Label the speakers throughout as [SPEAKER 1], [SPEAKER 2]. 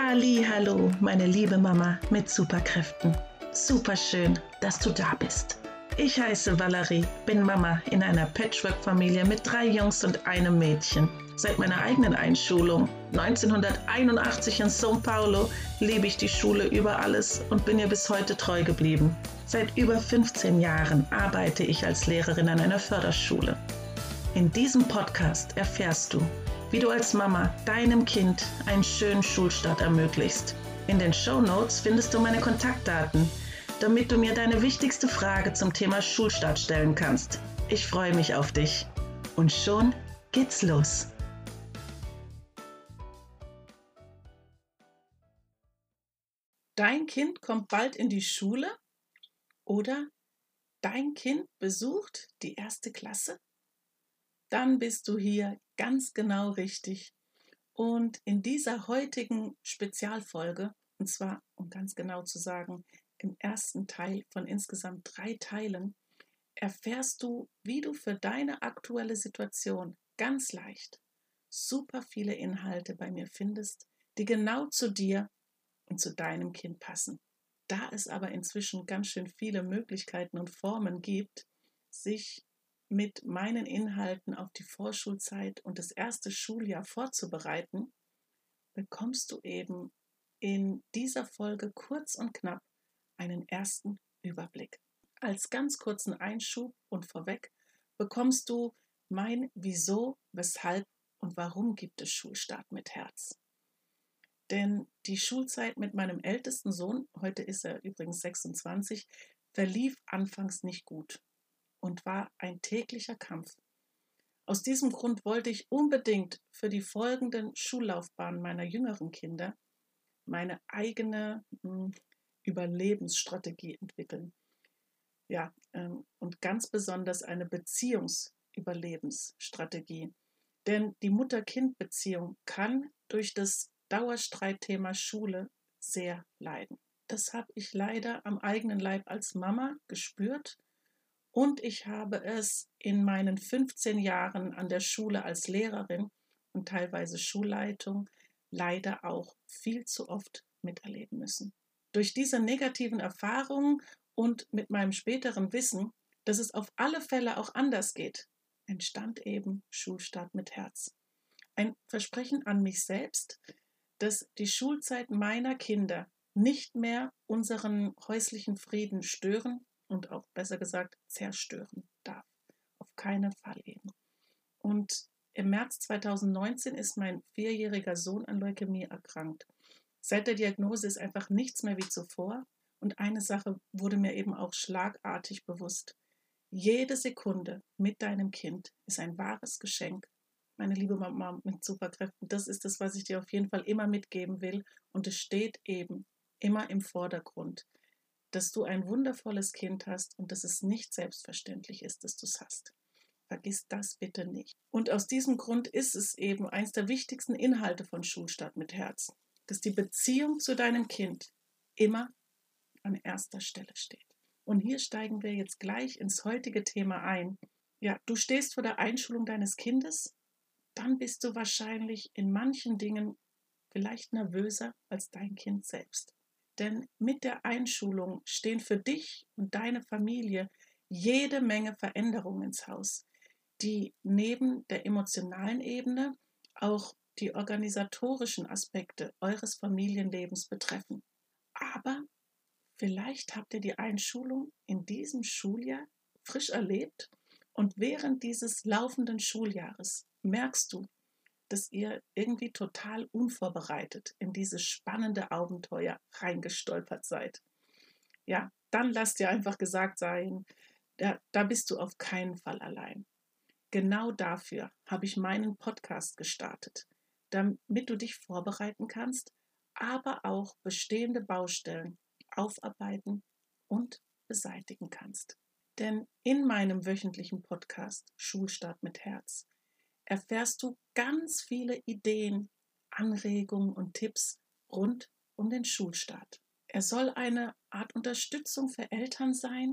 [SPEAKER 1] Hallo, meine liebe Mama mit Superkräften. Superschön, dass du da bist. Ich heiße Valerie, bin Mama in einer Patchwork-Familie mit 3 Jungs und einem Mädchen. Seit meiner eigenen Einschulung 1981 in São Paulo liebe ich die Schule über alles und bin ihr bis heute treu geblieben. Seit über 15 Jahren arbeite ich als Lehrerin an einer Förderschule. In diesem Podcast erfährst du, wie du als Mama deinem Kind einen schönen Schulstart ermöglichst. In den Shownotes findest du meine Kontaktdaten, damit du mir deine wichtigste Frage zum Thema Schulstart stellen kannst. Ich freue mich auf dich. Und schon geht's los. Dein Kind kommt bald in die Schule oder dein Kind besucht die 1. Klasse? Dann bist du hier ganz genau richtig. Und in dieser heutigen Spezialfolge, und zwar, um ganz genau zu sagen, im ersten Teil von insgesamt 3 Teilen, erfährst du, wie du für deine aktuelle Situation ganz leicht super viele Inhalte bei mir findest, die genau zu dir und zu deinem Kind passen. Da es aber inzwischen ganz schön viele Möglichkeiten und Formen gibt, sich mit meinen Inhalten auf die Vorschulzeit und das erste Schuljahr vorzubereiten, bekommst du eben in dieser Folge kurz und knapp einen ersten Überblick. Als ganz kurzen Einschub und vorweg bekommst du mein Wieso, Weshalb und Warum gibt es Schulstart mit Herz. Denn die Schulzeit mit meinem ältesten Sohn, heute ist er übrigens 26, verlief anfangs nicht gut und war ein täglicher Kampf. Aus diesem Grund wollte ich unbedingt für die folgenden Schullaufbahnen meiner jüngeren Kinder meine eigene Überlebensstrategie entwickeln. Und ganz besonders eine Beziehungsüberlebensstrategie. Denn die Mutter-Kind-Beziehung kann durch das Dauerstreitthema Schule sehr leiden. Das habe ich leider am eigenen Leib als Mama gespürt. Und ich habe es in meinen 15 Jahren an der Schule als Lehrerin und teilweise Schulleitung leider auch viel zu oft miterleben müssen. Durch diese negativen Erfahrungen und mit meinem späteren Wissen, dass es auf alle Fälle auch anders geht, entstand eben Schulstart mit Herz. Ein Versprechen an mich selbst, dass die Schulzeit meiner Kinder nicht mehr unseren häuslichen Frieden stören und auch besser gesagt zerstören darf. Auf keinen Fall eben. Und im März 2019 ist mein 4-jähriger Sohn an Leukämie erkrankt. Seit der Diagnose ist einfach nichts mehr wie zuvor. Und eine Sache wurde mir eben auch schlagartig bewusst. Jede Sekunde mit deinem Kind ist ein wahres Geschenk. Meine liebe Mama mit Superkräften, das ist das, was ich dir auf jeden Fall immer mitgeben will. Und es steht eben immer im Vordergrund, dass du ein wundervolles Kind hast und dass es nicht selbstverständlich ist, dass du es hast. Vergiss das bitte nicht. Und aus diesem Grund ist es eben eines der wichtigsten Inhalte von Schulstart mit Herz, dass die Beziehung zu deinem Kind immer an erster Stelle steht. Und hier steigen wir jetzt gleich ins heutige Thema ein. Ja, du stehst vor der Einschulung deines Kindes, dann bist du wahrscheinlich in manchen Dingen vielleicht nervöser als dein Kind selbst. Denn mit der Einschulung stehen für dich und deine Familie jede Menge Veränderungen ins Haus, die neben der emotionalen Ebene auch die organisatorischen Aspekte eures Familienlebens betreffen. Aber vielleicht habt ihr die Einschulung in diesem Schuljahr frisch erlebt und während dieses laufenden Schuljahres merkst du, dass ihr irgendwie total unvorbereitet in dieses spannende Abenteuer reingestolpert seid. Ja, dann lass dir einfach gesagt sein, da bist du auf keinen Fall allein. Genau dafür habe ich meinen Podcast gestartet, damit du dich vorbereiten kannst, aber auch bestehende Baustellen aufarbeiten und beseitigen kannst. Denn in meinem wöchentlichen Podcast Schulstart mit Herz erfährst du ganz viele Ideen, Anregungen und Tipps rund um den Schulstart. Er soll eine Art Unterstützung für Eltern sein,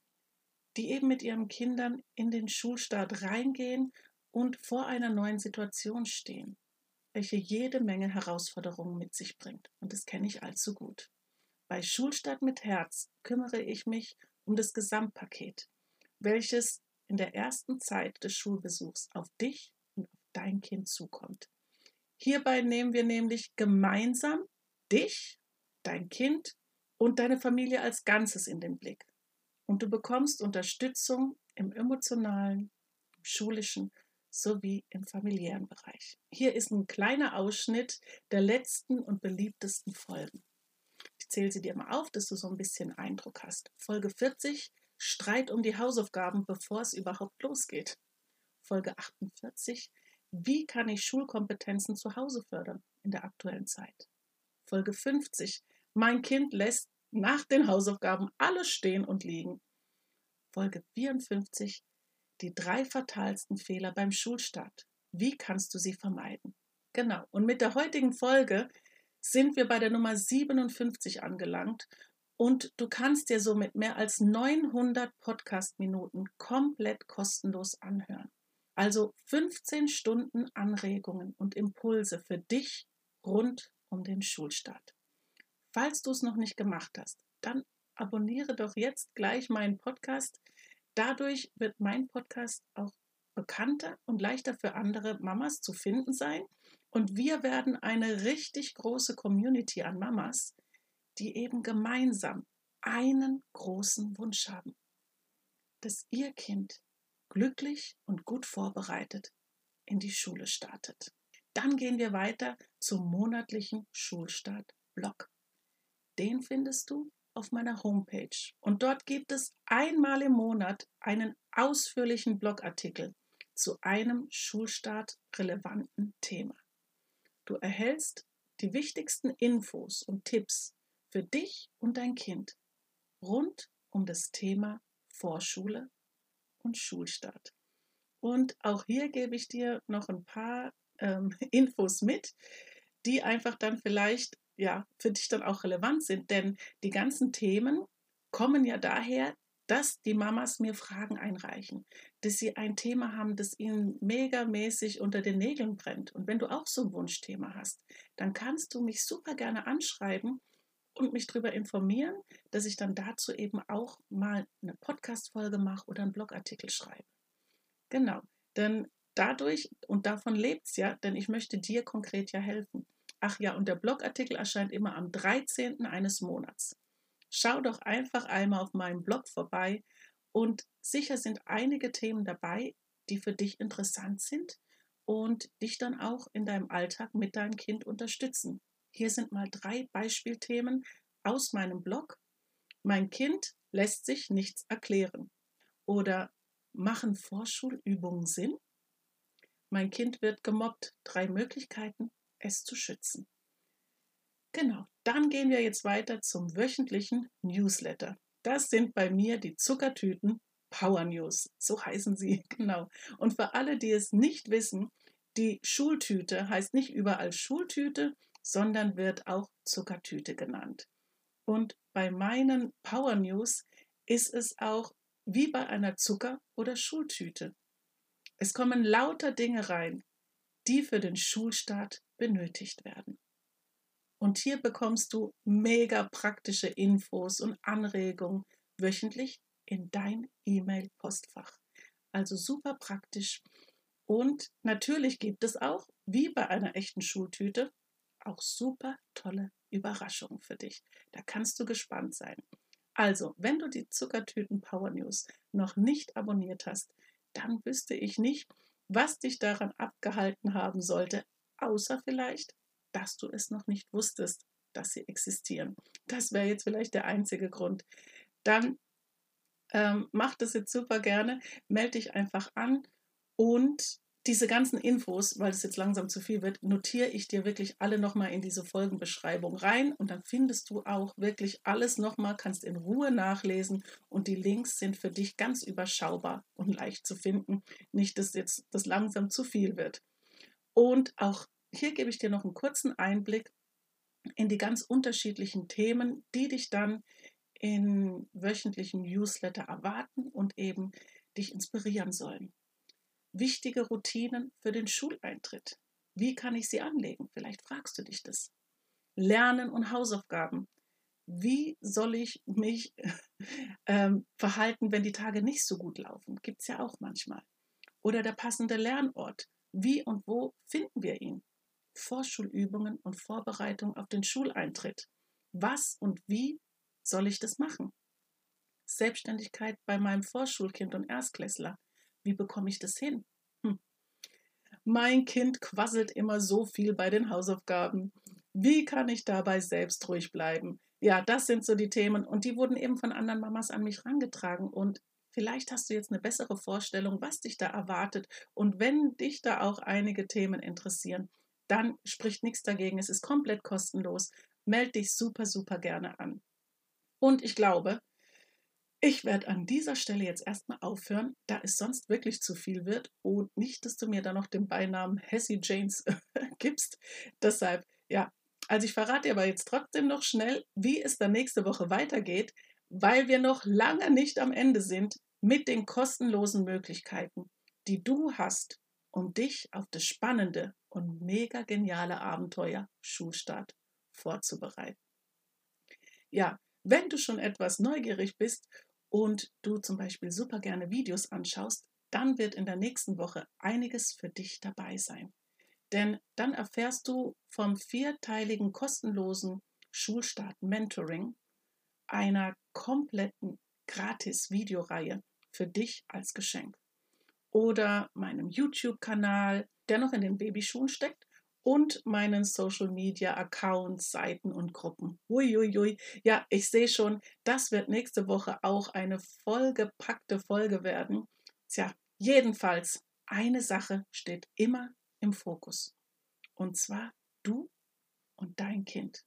[SPEAKER 1] die eben mit ihren Kindern in den Schulstart reingehen und vor einer neuen Situation stehen. welche jede Menge Herausforderungen mit sich bringt. Und das kenne ich allzu gut. Bei Schulstart mit Herz kümmere ich mich um das Gesamtpaket, welches in der ersten Zeit des Schulbesuchs auf dich und auf dein Kind zukommt. Hierbei nehmen wir nämlich gemeinsam dich, dein Kind und deine Familie als Ganzes in den Blick. Und du bekommst Unterstützung im emotionalen, im schulischen sowie im familiären Bereich. Hier ist ein kleiner Ausschnitt der letzten und beliebtesten Folgen. Ich zähle sie dir mal auf, dass du so ein bisschen Eindruck hast. Folge 40, Streit um die Hausaufgaben, bevor es überhaupt losgeht. Folge 48, wie kann ich Schulkompetenzen zu Hause fördern in der aktuellen Zeit? Folge 50, mein Kind lässt nach den Hausaufgaben alles stehen und liegen. Folge 54, die 3 fatalsten Fehler beim Schulstart. Wie kannst du sie vermeiden? Genau, und mit der heutigen Folge sind wir bei der Nummer 57 angelangt und du kannst dir somit mehr als 900 Podcast-Minuten komplett kostenlos anhören. Also 15 Stunden Anregungen und Impulse für dich rund um den Schulstart. Falls du es noch nicht gemacht hast, dann abonniere doch jetzt gleich meinen Podcast. Dadurch wird mein Podcast auch bekannter und leichter für andere Mamas zu finden sein. Und wir werden eine richtig große Community an Mamas, die eben gemeinsam einen großen Wunsch haben, dass ihr Kind glücklich und gut vorbereitet in die Schule startet. Dann gehen wir weiter zum monatlichen Schulstart-Blog. Den findest du auf meiner Homepage. Und dort gibt es einmal im Monat einen ausführlichen Blogartikel zu einem Schulstart relevanten Thema. Du erhältst die wichtigsten Infos und Tipps für dich und dein Kind rund um das Thema Vorschule und Schulstart. Und auch hier gebe ich dir noch ein paar Infos mit, die einfach dann vielleicht für dich dann auch relevant sind. Denn die ganzen Themen kommen ja daher, dass die Mamas mir Fragen einreichen, dass sie ein Thema haben, das ihnen megamäßig unter den Nägeln brennt. Und wenn du auch so ein Wunschthema hast, dann kannst du mich super gerne anschreiben und mich darüber informieren, dass ich dann dazu eben auch mal eine Podcast-Folge mache oder einen Blogartikel schreibe. Genau, denn dadurch, und davon lebt es ja, denn ich möchte dir konkret ja helfen. Ach ja, und der Blogartikel erscheint immer am 13. eines Monats. Schau doch einfach einmal auf meinem Blog vorbei und sicher sind einige Themen dabei, die für dich interessant sind und dich dann auch in deinem Alltag mit deinem Kind unterstützen. Hier sind mal 3 Beispielthemen aus meinem Blog. Mein Kind lässt sich nichts erklären. Oder machen Vorschulübungen Sinn? Mein Kind wird gemobbt. 3 Möglichkeiten, es zu schützen. Genau, dann gehen wir jetzt weiter zum wöchentlichen Newsletter. Das sind bei mir die Zuckertüten Power News, so heißen sie, genau. Und für alle, die es nicht wissen, die Schultüte heißt nicht überall Schultüte, sondern wird auch Zuckertüte genannt. Und bei meinen Power News ist es auch wie bei einer Zucker- oder Schultüte. Es kommen lauter Dinge rein, die für den Schulstart benötigt werden. Und hier bekommst du mega praktische Infos und Anregungen wöchentlich in dein E-Mail-Postfach. Also super praktisch. Und natürlich gibt es auch, wie bei einer echten Schultüte, auch super tolle Überraschungen für dich. Da kannst du gespannt sein. Also, wenn du die Zuckertüten Power News noch nicht abonniert hast, dann wüsste ich nicht, was dich daran abgehalten haben sollte, außer vielleicht, dass du es noch nicht wusstest, dass sie existieren. Das wäre jetzt vielleicht der einzige Grund. Dann mach das jetzt super gerne, melde dich einfach an und diese ganzen Infos, weil es jetzt langsam zu viel wird, notiere ich dir wirklich alle nochmal in diese Folgenbeschreibung rein und dann findest du auch wirklich alles nochmal, kannst in Ruhe nachlesen und die Links sind für dich ganz überschaubar und leicht zu finden. Nicht, dass jetzt das langsam zu viel wird. Und auch hier gebe ich dir noch einen kurzen Einblick in die ganz unterschiedlichen Themen, die dich dann in wöchentlichen Newsletter erwarten und eben dich inspirieren sollen. Wichtige Routinen für den Schuleintritt. Wie kann ich sie anlegen? Vielleicht fragst du dich das. Lernen und Hausaufgaben. Wie soll ich mich verhalten, wenn die Tage nicht so gut laufen? Gibt es ja auch manchmal. Oder der passende Lernort. Wie und wo finden wir ihn? Vorschulübungen und Vorbereitung auf den Schuleintritt. Was und wie soll ich das machen? Selbstständigkeit bei meinem Vorschulkind und Erstklässler. Wie bekomme ich das hin? Mein Kind quasselt immer so viel bei den Hausaufgaben. Wie kann ich dabei selbst ruhig bleiben? Ja, das sind so die Themen und die wurden eben von anderen Mamas an mich herangetragen und vielleicht hast du jetzt eine bessere Vorstellung, was dich da erwartet und wenn dich da auch einige Themen interessieren, dann spricht nichts dagegen. Es ist komplett kostenlos. Meld dich super, super gerne an. Und ich glaube, ich werde an dieser Stelle jetzt erstmal aufhören, da es sonst wirklich zu viel wird und nicht, dass du mir dann noch den Beinamen Hessie Janes gibst. Deshalb, ja, also ich verrate dir aber jetzt trotzdem noch schnell, wie es dann nächste Woche weitergeht, weil wir noch lange nicht am Ende sind mit den kostenlosen Möglichkeiten, die du hast, um dich auf das spannende und mega geniale Abenteuer Schulstart vorzubereiten. Ja, wenn du schon etwas neugierig bist und du zum Beispiel super gerne Videos anschaust, dann wird in der nächsten Woche einiges für dich dabei sein. Denn dann erfährst du vom vierteiligen kostenlosen Schulstart-Mentoring, einer kompletten Gratis-Videoreihe für dich als Geschenk. Oder meinem YouTube-Kanal, der noch in den Babyschuhen steckt, und meinen Social Media Accounts, Seiten und Gruppen. Uiuiui. Ja, ich sehe schon, das wird nächste Woche auch eine vollgepackte Folge werden. Tja, jedenfalls, eine Sache steht immer im Fokus. Und zwar du und dein Kind.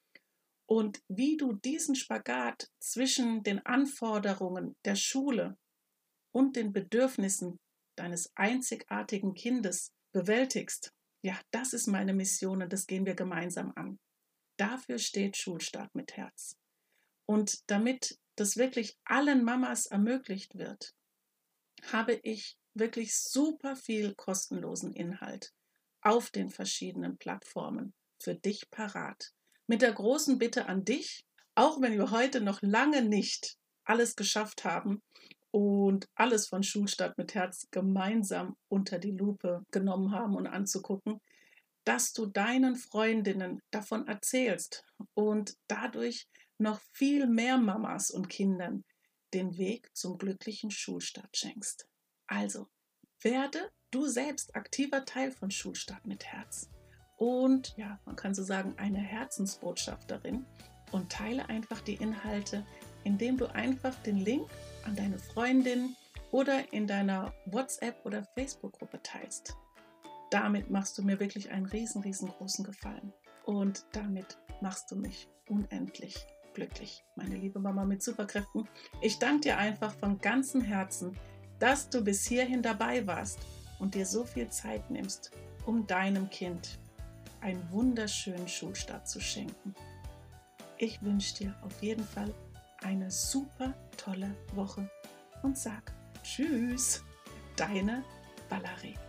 [SPEAKER 1] Und wie du diesen Spagat zwischen den Anforderungen der Schule und den Bedürfnissen deines einzigartigen Kindes bewältigst, ja, das ist meine Mission und das gehen wir gemeinsam an. Dafür steht Schulstart mit Herz. Und damit das wirklich allen Mamas ermöglicht wird, habe ich wirklich super viel kostenlosen Inhalt auf den verschiedenen Plattformen für dich parat. Mit der großen Bitte an dich, auch wenn wir heute noch lange nicht alles geschafft haben und alles von Schulstart mit Herz gemeinsam unter die Lupe genommen haben und anzugucken, dass du deinen Freundinnen davon erzählst und dadurch noch viel mehr Mamas und Kindern den Weg zum glücklichen Schulstart schenkst. Also, werde du selbst aktiver Teil von Schulstart mit Herz und ja, man kann so sagen, eine Herzensbotschafterin und teile einfach die Inhalte, indem du einfach den Link an deine Freundin oder in deiner WhatsApp- oder Facebook-Gruppe teilst. Damit machst du mir wirklich einen riesengroßen Gefallen und damit machst du mich unendlich glücklich, meine liebe Mama mit Superkräften. Ich danke dir einfach von ganzem Herzen, dass du bis hierhin dabei warst und dir so viel Zeit nimmst, um deinem Kind einen wunderschönen Schulstart zu schenken. Ich wünsche dir auf jeden Fall eine super tolle Woche und sag Tschüss, deine Valerie.